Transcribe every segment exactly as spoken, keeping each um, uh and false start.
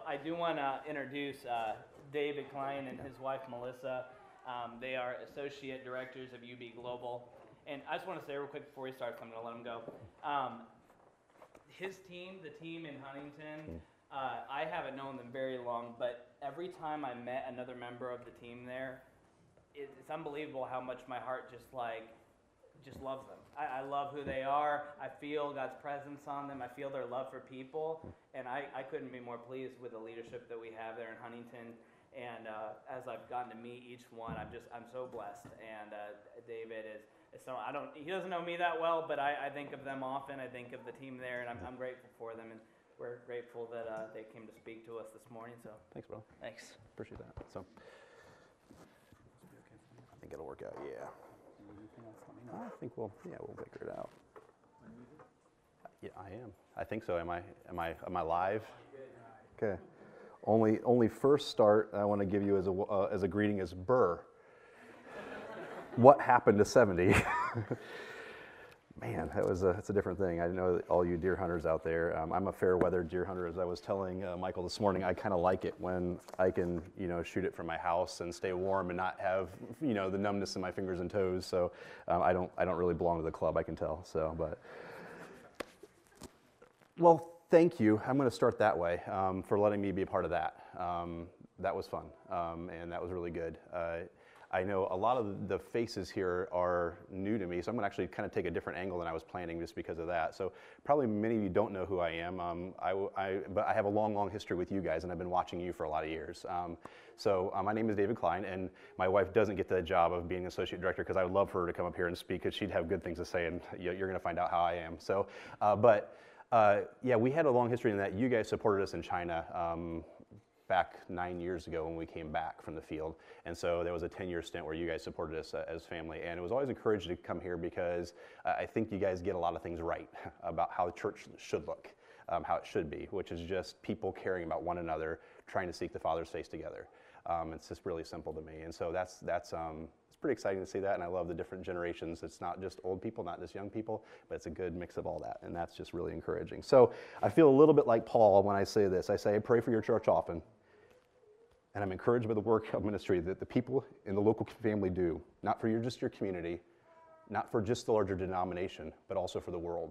I do want to introduce uh, David Klein and his wife Melissa. Um, they are associate directors of U B Global. And I just want to say real quick before we start, I'm going to let them go. Um, his team, the team in Huntington, uh, I haven't known them very long, but every time I met another member of the team there, it, it's unbelievable how much my heart just like, just loves them. I, I love who they are. I feel God's presence on them. I feel their love for people. And I, I couldn't be more pleased with the leadership that we have there in Huntington. And uh, as I've gotten to meet each one, I'm just, I'm so blessed. And uh, David is, is so, I don't, he doesn't know me that well, but I, I think of them often. I think of the team there, and I'm, I'm grateful for them. And we're grateful that uh, they came to speak to us this morning. So thanks, bro. Thanks. Appreciate that. So I think it'll work out. Yeah. I think we'll, yeah, we'll figure it out. Yeah, I am. I think so. Am I? Am I? Am I live? Okay. Only, only first start I want to give you as a uh, as a greeting is Burr. What happened to seventy? Man, that was a, that's a different thing. I know all you deer hunters out there. Um, I'm a fair weather deer hunter. As I was telling uh, Michael this morning, I kind of like it when I can, you know, shoot it from my house and stay warm and not have, you know, the numbness in my fingers and toes. So um, I don't, I don't really belong to the club, I can tell. So, but well, thank you. I'm going to start that way um, for letting me be a part of that. Um, that was fun, um, and that was really good. Uh, I know a lot of the faces here are new to me, so I'm going to actually kind of take a different angle than I was planning just because of that. So probably many of you don't know who I am, um, I, I, but I have a long, long history with you guys, and I've been watching you for a lot of years. Um, so uh, my name is David Klein, and my wife doesn't get the job of being associate director because I would love for her to come up here and speak because she'd have good things to say, and you're going to find out how I am. So, uh, but uh, yeah, we had a long history in that. You guys supported us in China. Um, back nine years ago when we came back from the field. And so there was a ten-year stint where you guys supported us uh, as family. And it was always encouraged to come here because uh, I think you guys get a lot of things right about how the church should look, um, how it should be, which is just people caring about one another, trying to seek the Father's face together. Um, it's just really simple to me. And so that's, that's um, it's pretty exciting to see that. And I love the different generations. It's not just old people, not just young people, but it's a good mix of all that. And that's just really encouraging. So I feel a little bit like Paul when I say this. I say, I pray for your church often. And I'm encouraged by the work of ministry that the people in the local family do, not for your, just your community, not for just the larger denomination, but also for the world.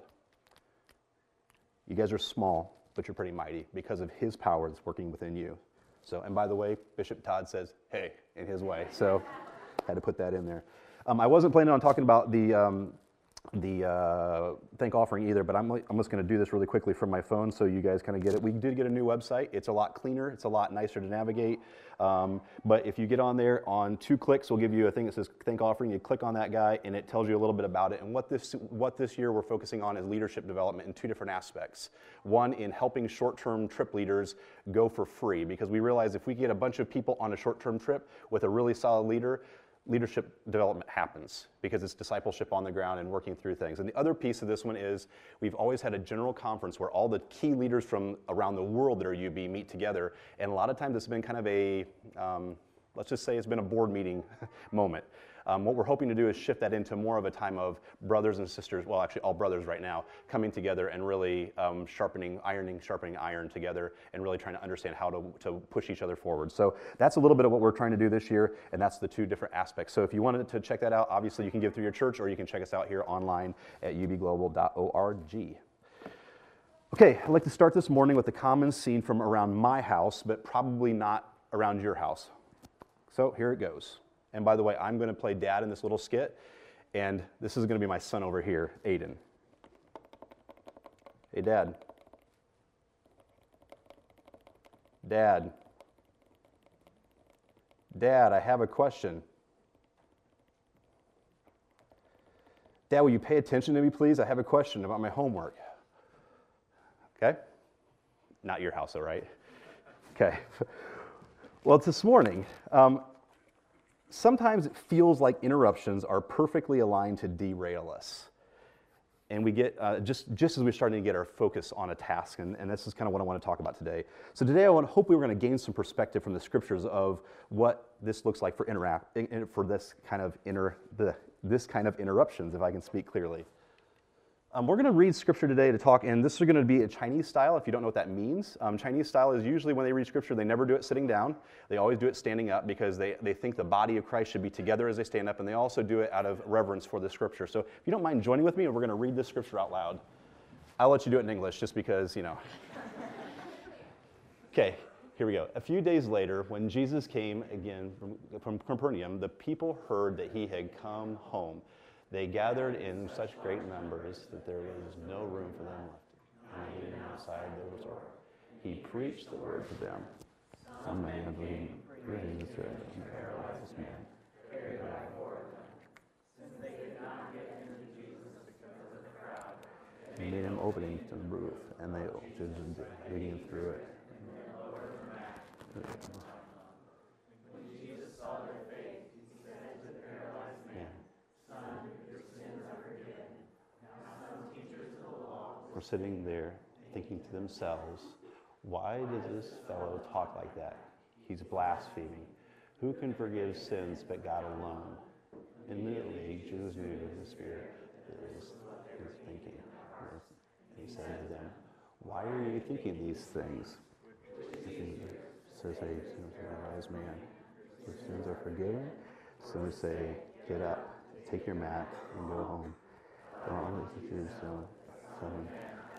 You guys are small, but you're pretty mighty because of his power that's working within you. So, and by the way, Bishop Todd says, hey, in his way. So I had to put that in there. Um, I wasn't planning on talking about the um, the uh, thank offering either, but I'm, I'm just going to do this really quickly from my phone so you guys kind of get it. We did get a new website. It's a lot cleaner. It's a lot nicer to navigate. Um, but if you get on there, on two clicks, we'll give you a thing that says thank offering. You click on that guy, and it tells you a little bit about it. And what this, what this year we're focusing on is leadership development in two different aspects. One, in helping short-term trip leaders go for free, because we realize if we get a bunch of people on a short-term trip with a really solid leader, leadership development happens because it's discipleship on the ground and working through things. And the other piece of this one is we've always had a general conference where all the key leaders from around the world that are U B meet together. And a lot of times it's been kind of a, um, let's just say it's been a board meeting moment. Um, what we're hoping to do is shift that into more of a time of brothers and sisters, well, actually all brothers right now, coming together and really um, sharpening, ironing, sharpening iron together and really trying to understand how to, to push each other forward. So that's a little bit of what we're trying to do this year, and that's the two different aspects. So if you wanted to check that out, obviously you can give through your church, or you can check us out here online at u b global dot org. Okay, I'd like to start this morning with a common scene from around my house, but probably not around your house. So here it goes. And by the way, I'm going to play dad in this little skit, and this is going to be my son over here, Aiden. Hey, Dad. Dad. Dad, I have a question. Dad, will you pay attention to me, please? I have a question about my homework. Okay? Not your house, though, right? Okay. Well, this morning, um, sometimes it feels like interruptions are perfectly aligned to derail us. And we get, uh, just, just as we're starting to get our focus on a task, and, and this is kind of what I want to talk about today. So today I want, hope we're going to gain some perspective from the scriptures of what this looks like for interact, for this kind of inter, the, this kind of interruptions, if I can speak clearly. Um, we're going to read scripture today to talk, and this is going to be a Chinese style, if you don't know what that means. Um, Chinese style is usually when they read scripture, they never do it sitting down. They always do it standing up because they, they think the body of Christ should be together as they stand up, and they also do it out of reverence for the scripture. So if you don't mind joining with me, we're going to read this scripture out loud. I'll let you do it in English just because, you know. Okay, here we go. A few days later, when Jesus came again from, from Capernaum, the people heard that he had come home. They gathered in such great numbers that there was no room for them left. And they inside the resort. He preached the word to them. Some man leading this paralyzed man. He made him openings to the roof, and they just digging through it. When Jesus saw their faith, he said to the paralyzed man, "Son, your sins are forgiven." Now some teachers of the law were sitting there thinking to themselves, "Why does this fellow talk like that? He's blaspheming. Who can forgive sins but God alone?" Immediately, Jesus knew the Spirit is his thinking. And he said to them, "Why are you thinking these things?" So say, "Wise man, your sins are forgiven." Some say, "Get up, take your mat, and go home." Don't always do so. Some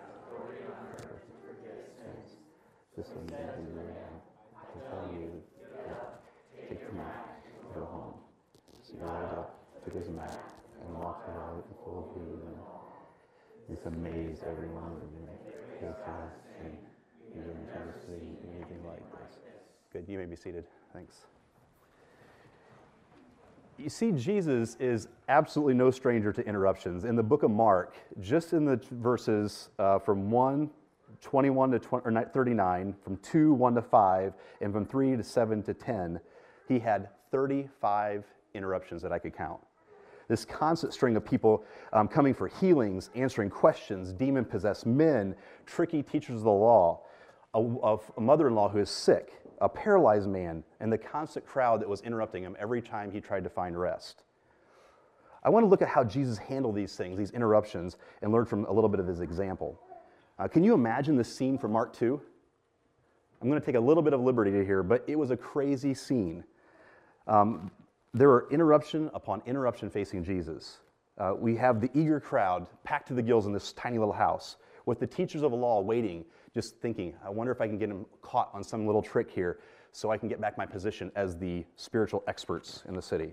this one will tell you, take your mat, and go home. So he rose up, took his mat, and walked about in full view. This amazed everyone of them. They said, "You didn't try to see anything like this." Good, you may be seated. Thanks. You see, Jesus is absolutely no stranger to interruptions. In the book of Mark, just in the verses uh, from one, twenty-one to twenty, or thirty-nine, from two, one to five, and from three to seven to ten, he had thirty-five interruptions that I could count. This constant string of people um, coming for healings, answering questions, demon-possessed men, tricky teachers of the law, a, a mother-in-law who is sick, a paralyzed man, and the constant crowd that was interrupting him every time he tried to find rest. I want to look at how Jesus handled these things, these interruptions, and learn from a little bit of his example. Uh, can you imagine the scene from Mark two? I'm going to take a little bit of liberty here, but it was a crazy scene. Um, there were interruption upon interruption facing Jesus. Uh, we have the eager crowd packed to the gills in this tiny little house, with the teachers of the law waiting, just thinking, I wonder if I can get him caught on some little trick here so I can get back my position as the spiritual experts in the city.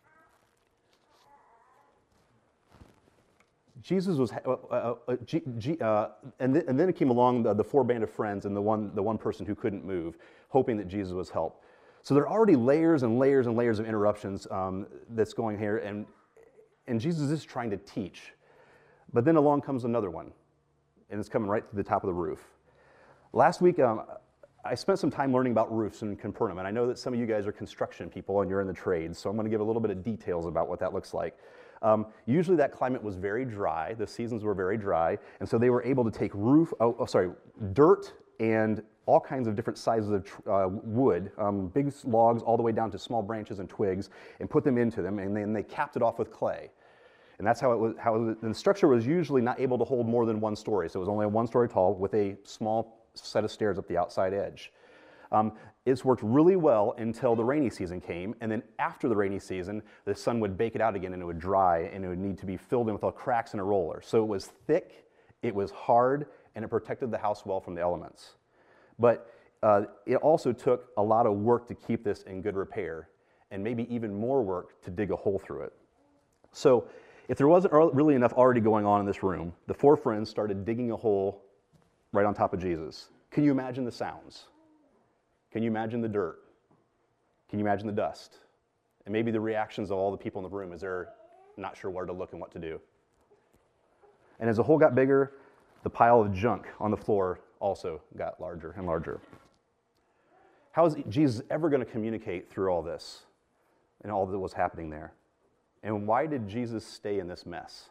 Jesus was, uh, uh, uh, G, G, uh, and, th- and then it came along the, the four band of friends and the one, the one person who couldn't move, hoping that Jesus was helped. So there are already layers and layers and layers of interruptions um, that's going here, and, and Jesus is trying to teach. But then along comes another one, and it's coming right to the top of the roof. Last week, um, I spent some time learning about roofs in Capernaum, and I know that some of you guys are construction people and you're in the trades, so I'm going to give a little bit of details about what that looks like. Um, usually that climate was very dry, the seasons were very dry, and so they were able to take roof, oh, oh sorry, dirt and all kinds of different sizes of uh, wood, um, big logs all the way down to small branches and twigs, and put them into them, and then they capped it off with clay. And that's how it was, how it was, and the structure was usually not able to hold more than one story, so it was only one story tall with a small set of stairs up the outside edge. Um, it's worked really well until the rainy season came, and then after the rainy season, the sun would bake it out again and it would dry, and it would need to be filled in with all cracks and a roller. So it was thick, it was hard, and it protected the house well from the elements. But uh, it also took a lot of work to keep this in good repair, and maybe even more work to dig a hole through it. So if there wasn't really enough already going on in this room, the four friends started digging a hole right on top of Jesus. Can you imagine the sounds? Can you imagine the dirt? Can you imagine the dust? And maybe the reactions of all the people in the room as they're not sure where to look and what to do. And as the hole got bigger, the pile of junk on the floor also got larger and larger. How is Jesus ever going to communicate through all this and all that was happening there? And why did Jesus stay in this mess?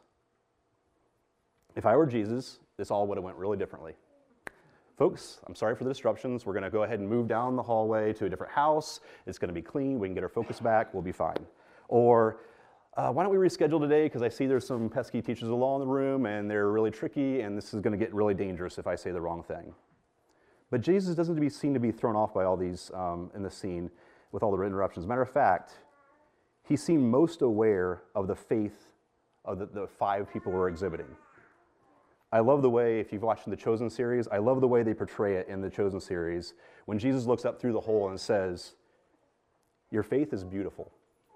If I were Jesus, this all would have went really differently. Folks, I'm sorry for the disruptions. We're going to go ahead and move down the hallway to a different house. It's going to be clean. We can get our focus back. We'll be fine. Or uh, why don't we reschedule today because I see there's some pesky teachers of the law in the room and they're really tricky and this is going to get really dangerous if I say the wrong thing. But Jesus doesn't be, seem to be thrown off by all these um, in the scene with all the interruptions. Matter of fact, he seemed most aware of the faith of the, the five people we're exhibiting. I love the way, if you've watched the Chosen series, I love the way they portray it in the Chosen series when Jesus looks up through the hole and says, your faith is beautiful.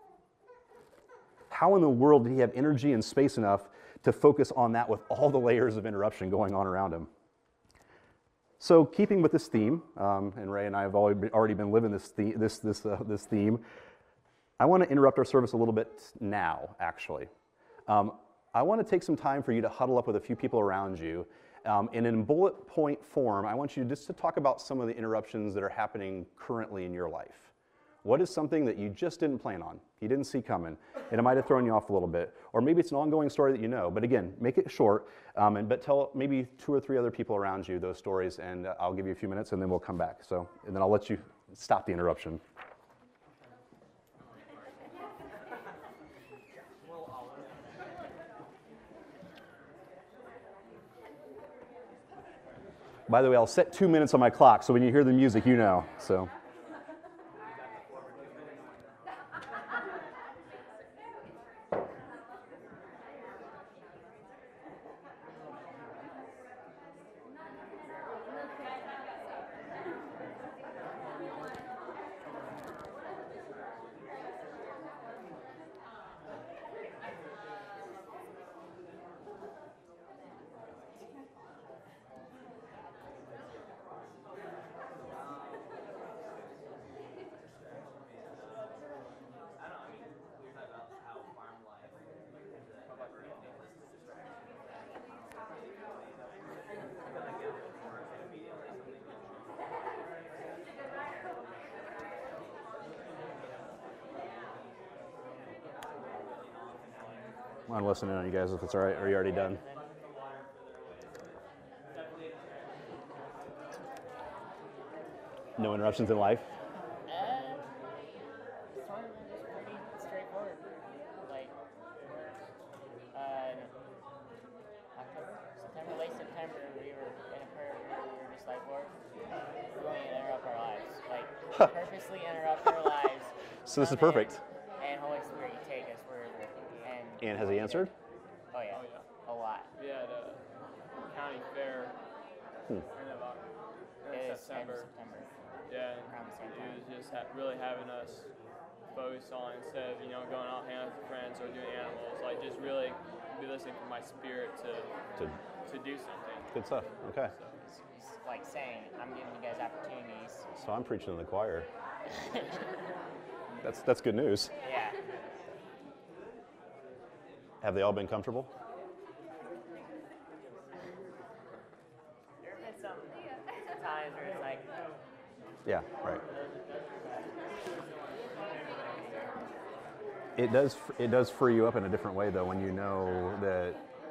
How in the world did he have energy and space enough to focus on that with all the layers of interruption going on around him? So keeping with this theme, um, and Ray and I have already been living this theme, this, this, uh, this theme, I want to interrupt our service a little bit now, actually. Um, I want to take some time for you to huddle up with a few people around you, um, and in bullet point form, I want you just to talk about some of the interruptions that are happening currently in your life. What is something that you just didn't plan on, you didn't see coming, and it might have thrown you off a little bit? Or maybe it's an ongoing story that you know, but again, make it short, um, and, but tell maybe two or three other people around you those stories, and uh, I'll give you a few minutes, and then we'll come back. So, and then I'll let you stop the interruption. By the way, I'll set two minutes on my clock, so when you hear the music, you know. So. I'm listening on you guys if it's all right. Are you already done? No interruptions in life? Uh, some of them are just pretty straightforward. Like, uh, October, September, late September, we were in a prayer group, we were just like, Lord, we're going to interrupt our lives. Like, purposely interrupt our lives. So this is Come in, perfect. And Holy Spirit, you take us wherever. And, And has he answered? Oh, yeah. Oh, yeah. A lot. We had a county fair Hmm. end of Oc- in It is September. September. Yeah, Around the same and time. he was just ha- really having us focus on, instead of, you know, going out hanging out with friends or doing animals, like just really be listening for my spirit to To, to do something. good stuff. Okay. So, He's, he's like saying, I'm giving you guys opportunities. So I'm preaching to the choir. That's that's good news. Yeah. Have they all been comfortable? There have been some times where it's like, Yeah, right. It does it does free you up in a different way though when you know that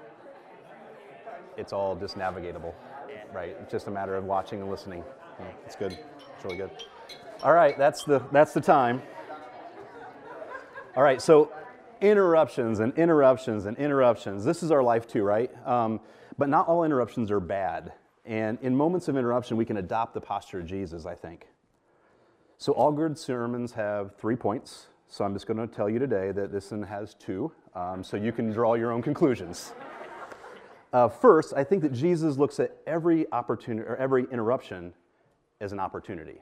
it's all just navigatable, right? It's just a matter of watching and listening. Yeah, it's good. It's really good. All right, that's the that's the time. All right, so interruptions and interruptions and interruptions. This is our life too, right? Um, but not all interruptions are bad. And in moments of interruption, we can adopt the posture of Jesus, I think. So all good sermons have three points. So I'm just going to tell you today that this one has two, um, so you can draw your own conclusions. Uh, first, I think that Jesus looks at every opportunity or every interruption as an opportunity.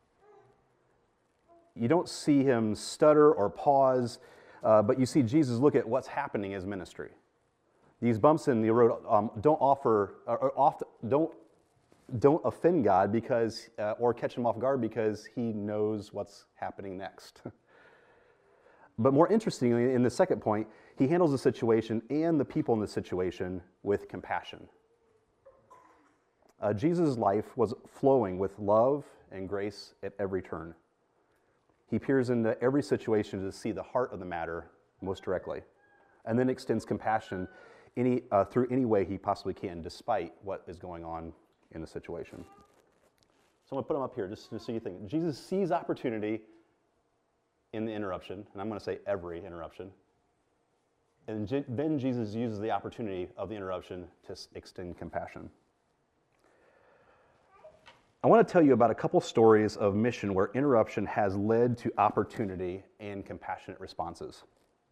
You don't see him stutter or pause, uh, but you see Jesus look at what's happening as ministry. These bumps in the road um, don't offer, or, or often don't don't offend God because, uh, or catch him off guard because he knows what's happening next. But more interestingly, in the second point, he handles the situation and the people in the situation with compassion. Uh, Jesus' life was flowing with love and grace at every turn. He peers into every situation to see the heart of the matter most directly, and then extends compassion any, uh, through any way he possibly can, despite what is going on in the situation. So I'm going to put them up here just, just so you think. Jesus sees opportunity in the interruption, and I'm going to say every interruption, And Je- then Jesus uses the opportunity of the interruption to s- extend compassion. I want to tell you about a couple stories of mission where interruption has led to opportunity and compassionate responses.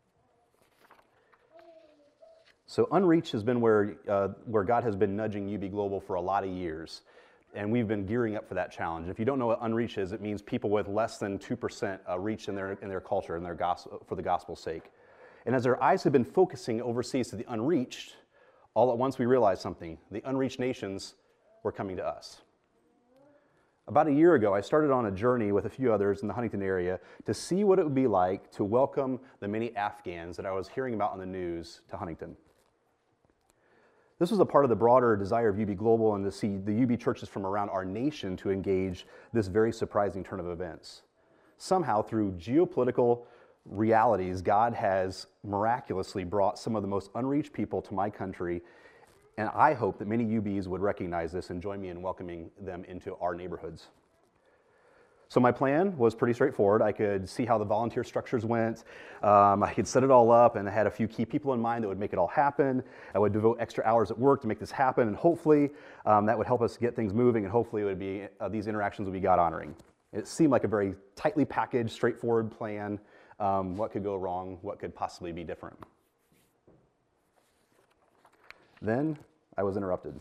So Unreach has been where, uh, where God has been nudging U B Global for a lot of years, and we've been gearing up for that challenge. If you don't know what Unreach is, it means people with less than two percent uh, reach in their, in their culture and their gospel, for the gospel's sake. And as our eyes have been focusing overseas to the unreached, all at once we realized something. The unreached nations were coming to us. About a year ago, I started on a journey with a few others in the Huntington area to see what it would be like to welcome the many Afghans that I was hearing about on the news to Huntington. This was a part of the broader desire of U B Global and to see the U B churches from around our nation to engage this very surprising turn of events. Somehow, through geopolitical realities, God has miraculously brought some of the most unreached people to my country, and I hope that many U Bs would recognize this and join me in welcoming them into our neighborhoods. So my plan was pretty straightforward. I could see how the volunteer structures went. Um, I could set it all up, and I had a few key people in mind that would make it all happen. I would devote extra hours at work to make this happen, and hopefully um, that would help us get things moving, and hopefully it would be uh, these interactions would be God honoring. It seemed like a very tightly packaged, straightforward plan. Um, what could go wrong? What could possibly be different? Then I was interrupted.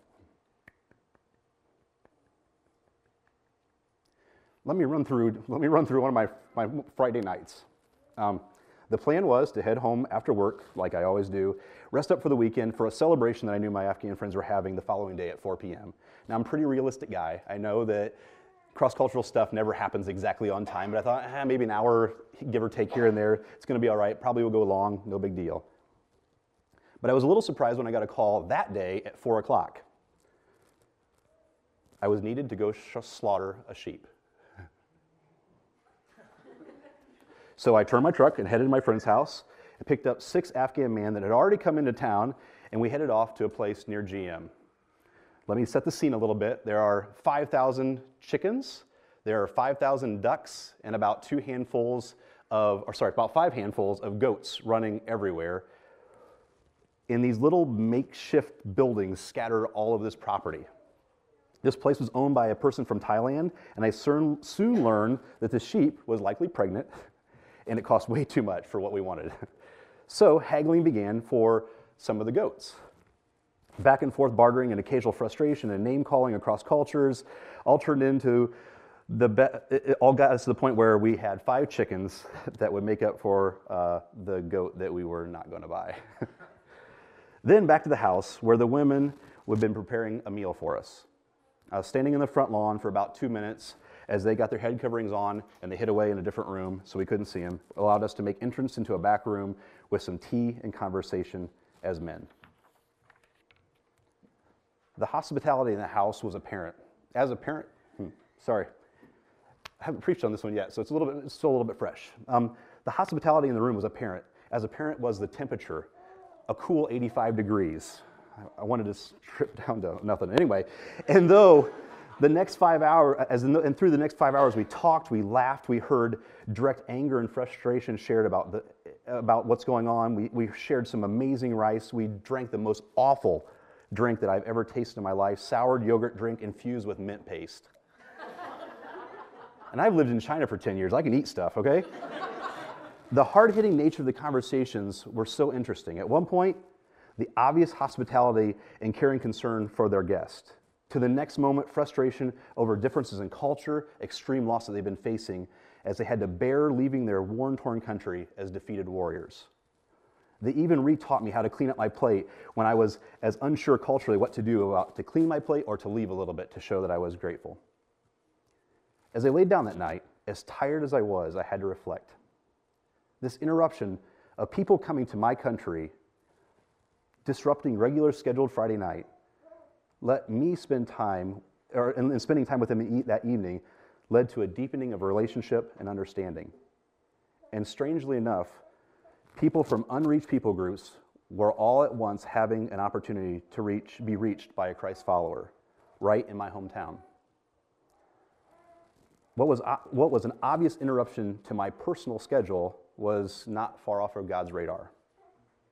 Let me run through. Let me run through one of my, my Friday nights. Um, the plan was to head home after work, like I always do, rest up for the weekend for a celebration that I knew my Afghan friends were having the following day at four p.m. Now, I'm a pretty realistic guy. I know that cross-cultural stuff never happens exactly on time, but I thought, eh, maybe an hour, give or take here and there, it's going to be all right. Probably will go long, no big deal. But I was a little surprised when I got a call that day at four o'clock. I was needed to go sh- slaughter a sheep. So I turned my truck and headed to my friend's house and picked up six Afghan men that had already come into town, and we headed off to a place near G M. Let me set the scene a little bit. There are five thousand chickens, there are five thousand ducks, and about two handfuls of, or sorry, about five handfuls of goats running everywhere in these little makeshift buildings scattered all over this property. This place was owned by a person from Thailand, and I soon, soon learned that the sheep was likely pregnant, and it cost way too much for what we wanted. So haggling began for some of the goats. Back and forth bartering and occasional frustration and name calling across cultures all turned into the be- it all got us to the point where we had five chickens that would make up for uh, the goat that we were not going to buy. Then back to the house where the women would have been preparing a meal for us. I was standing in the front lawn for about two minutes as they got their head coverings on and they hid away in a different room so we couldn't see them, allowed us to make entrance into a back room with some tea and conversation as men. The hospitality in the house was apparent. As a parent, hmm, sorry, I haven't preached on this one yet, so it's a little bit, it's still a little bit fresh. Um, the hospitality in the room was apparent. As apparent was the temperature, a cool eighty-five degrees. I wanted to strip down to nothing. Anyway, and though the next five hours, as in the, and through the next five hours, we talked, we laughed, we heard direct anger and frustration shared about the about what's going on. We we shared some amazing rice. We drank the most awful drink that I've ever tasted in my life: soured yogurt drink infused with mint paste. And I've lived in China for ten years. I can eat stuff, okay? The hard-hitting nature of the conversations were so interesting. At one point, the obvious hospitality and caring concern for their guest. To the next moment, frustration over differences in culture, extreme loss that they've been facing as they had to bear leaving their war-torn country as defeated warriors. They even re-taught me how to clean up my plate when I was as unsure culturally what to do about to clean my plate or to leave a little bit to show that I was grateful. As I laid down that night, as tired as I was, I had to reflect. This interruption of people coming to my country, disrupting regular scheduled Friday night, let me spend time, or and, and spending time with them that evening, led to a deepening of relationship and understanding. And strangely enough, people from unreached people groups were all at once having an opportunity to reach, be reached by a Christ follower, right in my hometown. What was, what was an obvious interruption to my personal schedule was not far off of God's radar.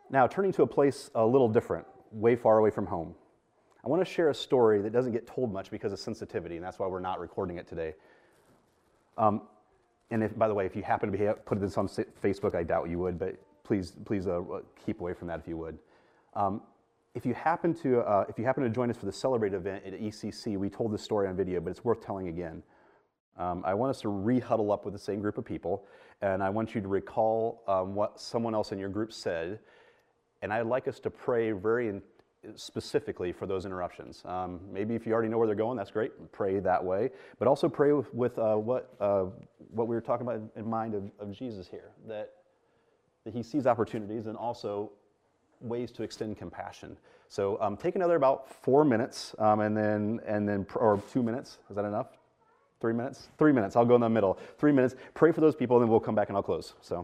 Now, turning to a place a little different, way far away from home. I want to share a story that doesn't get told much because of sensitivity, and that's why we're not recording it today. Um, and if, by the way, if you happen to be put this on Facebook, I doubt you would, but please, please uh, keep away from that if you would. Um, if you happen to, uh, if you happen to join us for the Celebrate event at E C C, we told this story on video, but it's worth telling again. Um, I want us to re-huddle up with the same group of people, and I want you to recall um, what someone else in your group said, and I'd like us to pray very in, specifically for those interruptions. Um, maybe if you already know where they're going, that's great. Pray that way, but also pray with, with uh, what uh, what we were talking about in mind of, of Jesus here, that that he sees opportunities and also ways to extend compassion. So um, take another about four minutes, um, and then and then or two minutes. Is that enough? Three minutes? Three minutes. I'll go in the middle. Three minutes. Pray for those people, and then we'll come back and I'll close. So.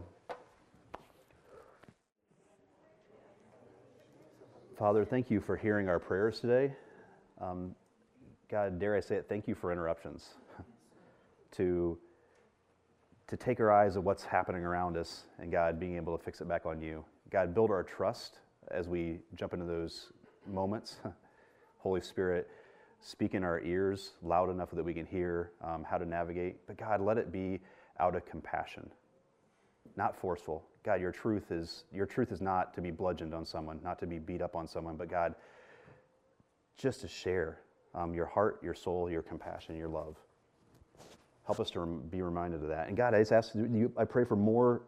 Father, thank you for hearing our prayers today. Um, God, dare I say it, thank you for interruptions. to, to take our eyes of what's happening around us and God, being able to fix it back on you. God, build our trust as we jump into those moments. Holy Spirit, speak in our ears loud enough that we can hear um, how to navigate. But God, let it be out of compassion, not forceful. God, your truth is your truth is not to be bludgeoned on someone, not to be beat up on someone, but God, just to share um, your heart, your soul, your compassion, your love. Help us to rem- be reminded of that. And God, I just ask you, I pray for more,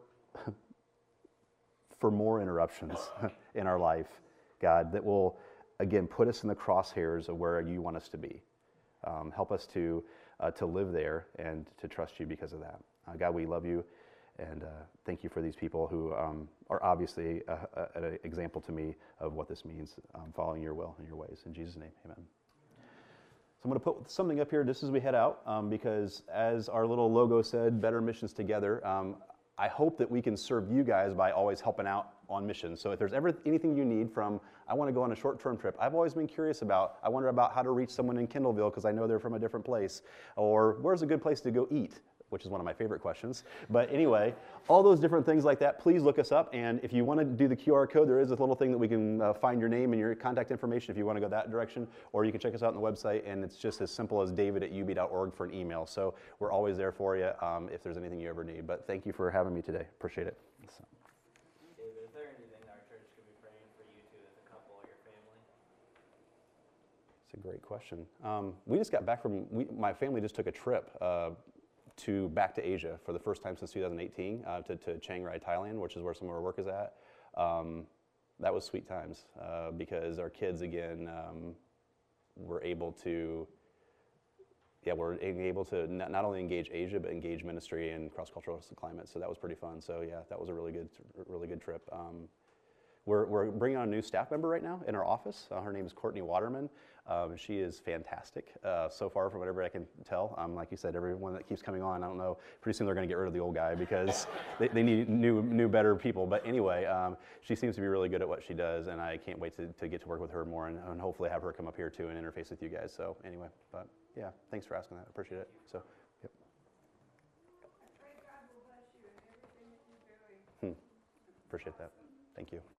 for more interruptions in our life, God, that will again put us in the crosshairs of where you want us to be. Um, help us to uh, to live there and to trust you because of that. Uh, God, we love you. And uh, thank you for these people who um, are obviously a, a, an example to me of what this means, um, following your will and your ways. In Jesus' name, amen. So I'm going to put something up here just as we head out, um, because as our little logo said, Better Missions Together, um, I hope that we can serve you guys by always helping out on missions. So if there's ever anything you need from, I want to go on a short-term trip. I've always been curious about, I wonder about how to reach someone in Kendallville because I know they're from a different place. Or where's a good place to go eat? Which is one of my favorite questions. But anyway, all those different things like that, please look us up. And if you want to do the Q R code, there is a little thing that we can uh, find your name and your contact information if you want to go that direction. Or you can check us out on the website, and it's just as simple as david at u b dot org for an email. So we're always there for you um, if there's anything you ever need. But thank you for having me today. Appreciate it. So. David, is there anything our church could be praying for you two as a couple or your family? It's a great question. Um, we just got back from, we, my family just took a trip uh, to back to Asia for the first time since two thousand eighteen, uh, to, to Chiang Rai, Thailand, which is where some of our work is at. Um, that was sweet times uh, because our kids, again, um, were able to, yeah, we're able to not, not only engage Asia, but engage ministry and cross-cultural climate. So that was pretty fun. So yeah, that was a really good, really good trip. Um, We're, we're bringing on a new staff member right now in our office. Uh, her name is Courtney Waterman. Um, she is fantastic uh, so far, from whatever I can tell. Um, like you said, everyone that keeps coming on, I don't know, pretty soon they're going to get rid of the old guy because they, they need new, new, better people. But anyway, um, she seems to be really good at what she does, and I can't wait to, to get to work with her more and, and hopefully have her come up here too and interface with you guys. So anyway, but yeah, thanks for asking that. I appreciate it. So, yep. Hmm. Appreciate that. Thank you.